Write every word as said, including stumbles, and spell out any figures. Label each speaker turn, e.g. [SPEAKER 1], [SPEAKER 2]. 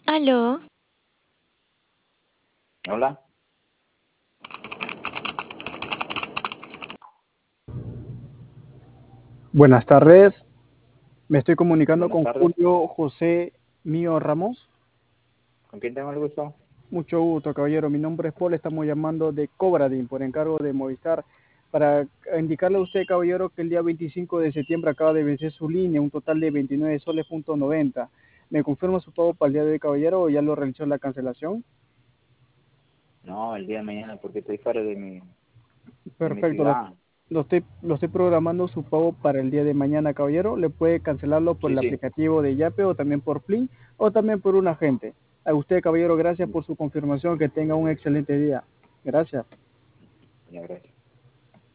[SPEAKER 1] Aló,
[SPEAKER 2] Hola,
[SPEAKER 3] Buenas tardes, me estoy comunicando
[SPEAKER 2] buenas
[SPEAKER 3] con
[SPEAKER 2] tardes.
[SPEAKER 3] Julio José Mío Ramos.
[SPEAKER 2] ¿Con quién tengo el gusto?
[SPEAKER 3] Mucho gusto, caballero. Mi nombre es Paul, estamos llamando de Cobradin por encargo de Movistar para indicarle a usted, caballero, que el día veinticinco de septiembre acaba de vencer su línea, un total de veintinueve soles punto noventa. ¿Me confirma su pago para el día de hoy, caballero, o ya lo realizó la cancelación?
[SPEAKER 2] No, el día de mañana porque estoy fuera de mi, de mi
[SPEAKER 3] Perfecto, lo,
[SPEAKER 2] ciudad.
[SPEAKER 3] lo estoy, lo estoy programando su pago para el día de mañana, caballero. Le puede cancelarlo por
[SPEAKER 2] Sí,
[SPEAKER 3] el
[SPEAKER 2] sí.
[SPEAKER 3] aplicativo de Yape o también por Plin o también por un agente. A usted, caballero, gracias por su confirmación. Que tenga un excelente día. Gracias.
[SPEAKER 2] Ya, gracias.